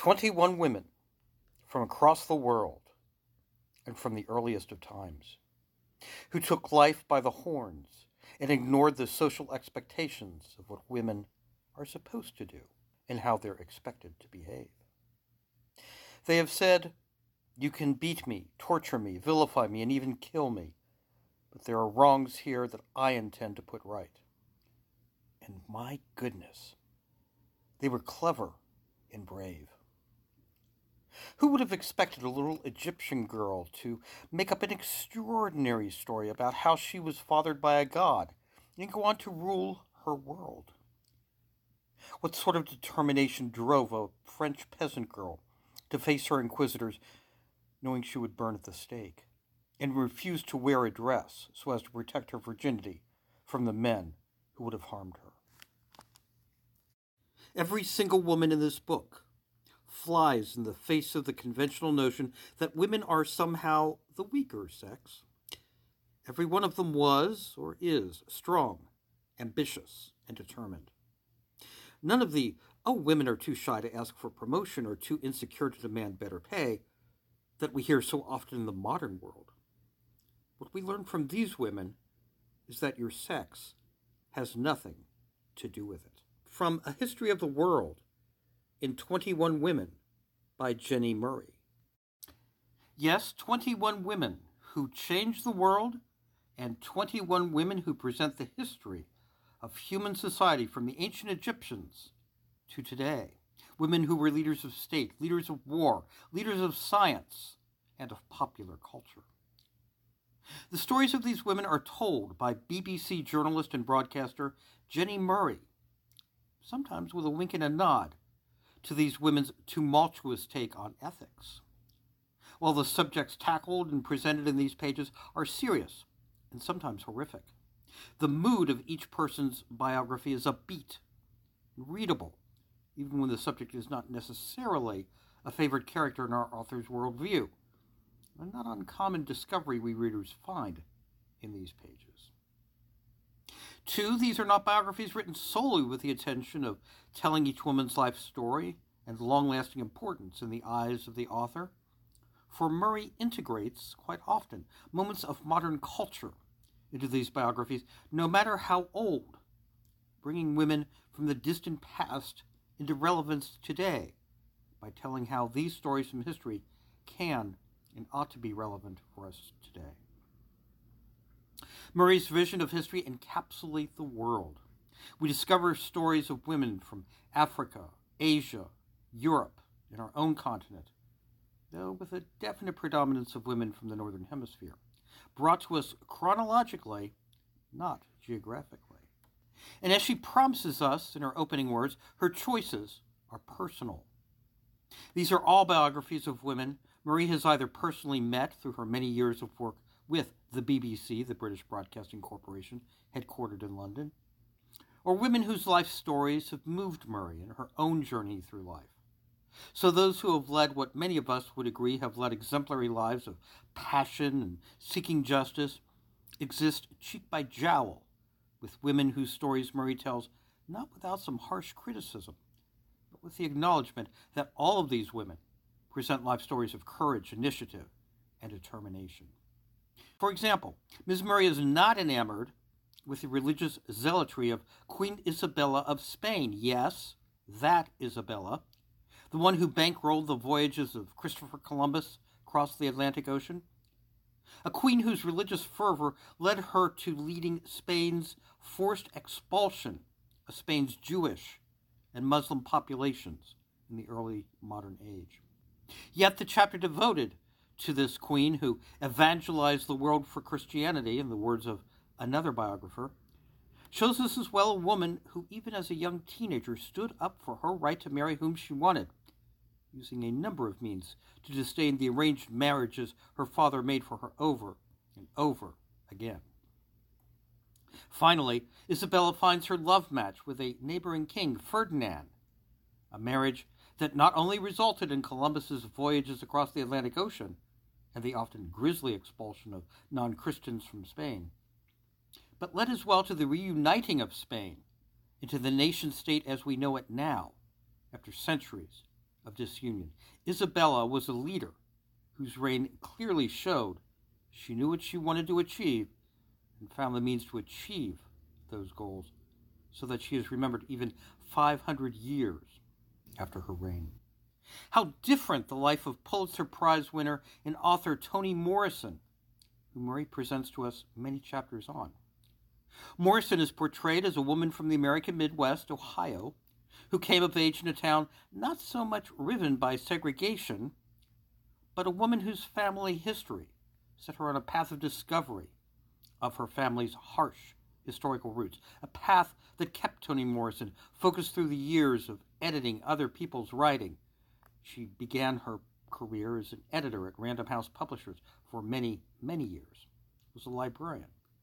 21 women from across the world and from the earliest of times who took life by the horns and ignored the social expectations of what women are supposed to do and how they're expected to behave. They have said, "You can beat me, torture me, vilify me, and even kill me, but there are wrongs here that I intend to put right." And my goodness, they were clever and brave. Who would have expected a little Egyptian girl to make up an extraordinary story about how she was fathered by a god and go on to rule her world? What sort of determination drove a French peasant girl to face her inquisitors, knowing she would burn at the stake, and refuse to wear a dress so as to protect her virginity from the men who would have harmed her? Every single woman in this book flies in the face of the conventional notion that women are somehow the weaker sex. Every one of them was, or is, strong, ambitious, and determined. None of the, women are too shy to ask for promotion or too insecure to demand better pay that we hear so often in the modern world. What we learn from these women is that your sex has nothing to do with it. From A History of the World in 21 Women by Jenny Murray. Yes, 21 women who changed the world and 21 women who present the history of human society from the ancient Egyptians to today. Women who were leaders of state, leaders of war, leaders of science, and of popular culture. The stories of these women are told by BBC journalist and broadcaster Jenny Murray, sometimes with a wink and a nod to these women's tumultuous take on ethics. While the subjects tackled and presented in these pages are serious and sometimes horrific, the mood of each person's biography is upbeat and readable, even when the subject is not necessarily a favorite character in our author's worldview. A not uncommon discovery we readers find in these pages. 2, these are not biographies written solely with the intention of telling each woman's life story and long-lasting importance in the eyes of the author, for Murray integrates, quite often, moments of modern culture into these biographies, no matter how old, bringing women from the distant past into relevance today by telling how these stories from history can and ought to be relevant for us today. Murray's vision of history encapsulates the world. We discover stories of women from Africa, Asia, Europe, and our own continent, though with a definite predominance of women from the Northern Hemisphere, brought to us chronologically, not geographically. And as she promises us in her opening words, her choices are personal. These are all biographies of women Murray has either personally met through her many years of work with the BBC, the British Broadcasting Corporation, headquartered in London, or women whose life stories have moved Murray in her own journey through life. So those who have led what many of us would agree have led exemplary lives of passion and seeking justice exist cheek by jowl with women whose stories Murray tells not without some harsh criticism, but with the acknowledgement that all of these women present life stories of courage, initiative, and determination. For example, Ms. Murray is not enamored with the religious zealotry of Queen Isabella of Spain. Yes, that Isabella, the one who bankrolled the voyages of Christopher Columbus across the Atlantic Ocean. A queen whose religious fervor led her to leading Spain's forced expulsion of Spain's Jewish and Muslim populations in the early modern age. Yet the chapter devoted to this queen who evangelized the world for Christianity, in the words of another biographer, shows us as well a woman who, even as a young teenager, stood up for her right to marry whom she wanted, using a number of means to disdain the arranged marriages her father made for her over and over again. Finally, Isabella finds her love match with a neighboring king, Ferdinand, a marriage that not only resulted in Columbus's voyages across the Atlantic Ocean and the often grisly expulsion of non-Christians from Spain, but led as well to the reuniting of Spain into the nation-state as we know it now, after centuries of disunion. Isabella was a leader whose reign clearly showed she knew what she wanted to achieve and found the means to achieve those goals, so that she is remembered even 500 years after her reign. How different the life of Pulitzer Prize winner and author Toni Morrison, who Murray presents to us many chapters on. Morrison is portrayed as a woman from the American Midwest, Ohio, who came of age in a town not so much riven by segregation, but a woman whose family history set her on a path of discovery of her family's harsh historical roots, a path that kept Toni Morrison focused through the years of editing other people's writing. She began her career as an editor at Random House Publishers for many, many years, was a librarian,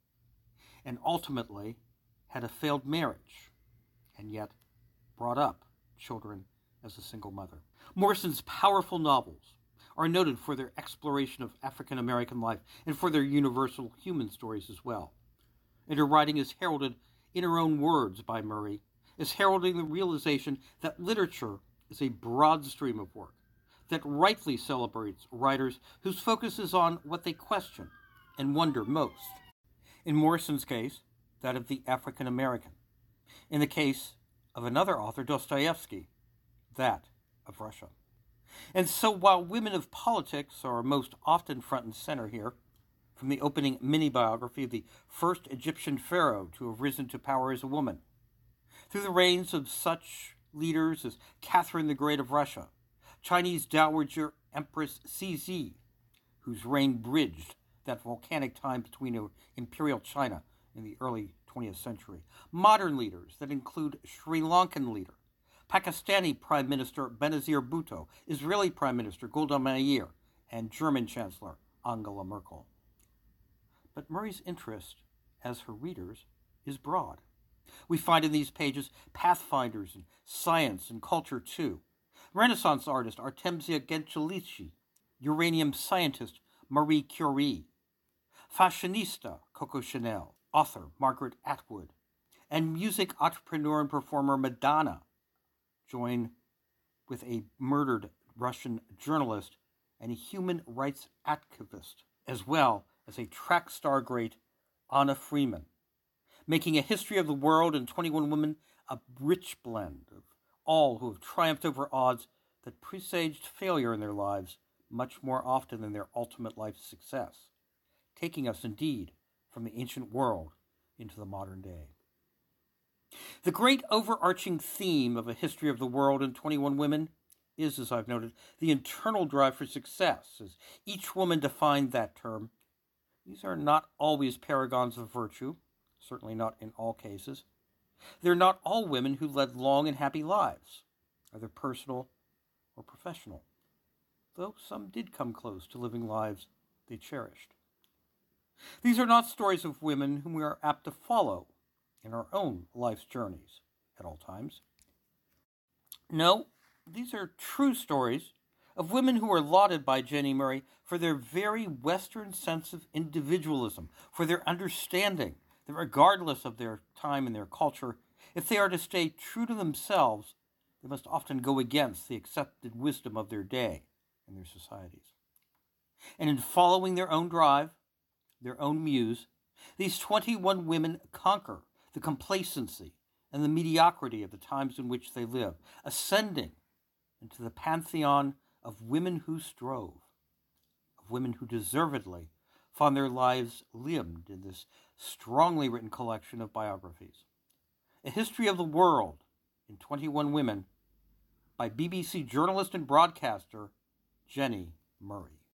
and ultimately had a failed marriage, and yet brought up children as a single mother. Morrison's powerful novels are noted for their exploration of African American life and for their universal human stories as well. And her writing is heralded, in her own words by Murray, as heralding the realization that literature is a broad stream of work that rightly celebrates writers whose focus is on what they question and wonder most. In Morrison's case, that of the African American. In the case of another author, Dostoevsky, that of Russia. And so while women of politics are most often front and center here, from the opening mini-biography of the first Egyptian pharaoh to have risen to power as a woman, through the reigns of such leaders as Catherine the Great of Russia, Chinese Dowager Empress Cixi, whose reign bridged that volcanic time between imperial China in the early 20th century, modern leaders that include Sri Lankan leader, Pakistani Prime Minister Benazir Bhutto, Israeli Prime Minister Golda Meir, and German Chancellor Angela Merkel. But Murray's interest, as her readers, is broad. We find in these pages pathfinders in science and culture too. Renaissance artist Artemisia Gentileschi, uranium scientist Marie Curie, fashionista Coco Chanel, author Margaret Atwood, and music entrepreneur and performer Madonna join with a murdered Russian journalist and a human rights activist, as well as a track star great Anna Freeman, making a history of the world in 21 Women a rich blend of all who have triumphed over odds that presaged failure in their lives much more often than their ultimate life success, taking us indeed from the ancient world into the modern day. The great overarching theme of A History of the World in 21 Women is, as I've noted, the internal drive for success, as each woman defined that term. These are not always paragons of virtue, certainly not in all cases. They're not all women who led long and happy lives, either personal or professional, though some did come close to living lives they cherished. These are not stories of women whom we are apt to follow in our own life's journeys at all times. No, these are true stories of women who are lauded by Jenny Murray for their very Western sense of individualism, for their understanding that regardless of their time and their culture, if they are to stay true to themselves, they must often go against the accepted wisdom of their day and their societies. And in following their own drive, their own muse, these 21 women conquer the complacency and the mediocrity of the times in which they live, ascending into the pantheon of women who strove, of women who deservedly found their lives limned in this strongly written collection of biographies. A History of the World in 21 Women by BBC journalist and broadcaster Jenny Murray.